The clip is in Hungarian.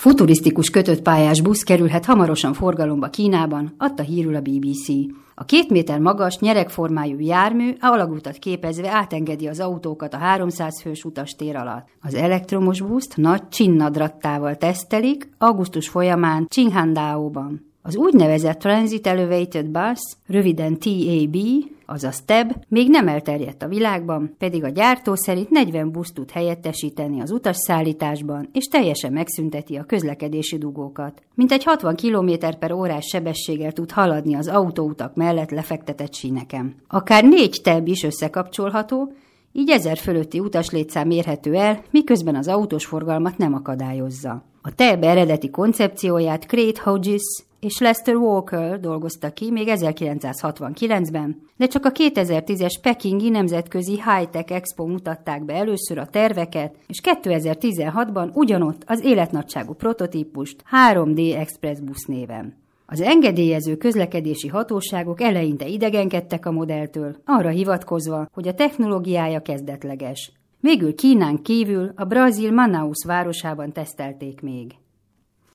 Futurisztikus kötött pályás busz kerülhet hamarosan forgalomba Kínában, adta hírül a BBC. A 2 méter magas, nyeregformájú jármű alagutat képezve átengedi az autókat a 300 fős utastér alatt. Az elektromos buszt nagy csinnadrattával tesztelik augusztus folyamán Qinghandaoban. Az úgynevezett Transit Elevated Bus, röviden TAB, azaz TEB, még nem elterjedt a világban, pedig a gyártó szerint 40 buszt tud helyettesíteni az utasszállításban, és teljesen megszünteti a közlekedési dugókat. Mintegy 60 km/h sebességgel tud haladni az autóutak mellett lefektetett síneken. Akár 4 TEB is összekapcsolható, így 1000 fölötti utaslétszám érhető el, miközben az autós forgalmat nem akadályozza. A TEB eredeti koncepcióját Craig Hodges és Lester Walker dolgozta ki még 1969-ben, de csak a 2010-es Pekingi Nemzetközi High-Tech Expo mutatták be először a terveket, és 2016-ban ugyanott az életnagyságú prototípust 3D Express busz néven. Az engedélyező közlekedési hatóságok eleinte idegenkedtek a modelltől, arra hivatkozva, hogy a technológiája kezdetleges. Végül Kínán kívül a brazil Manaus városában tesztelték még.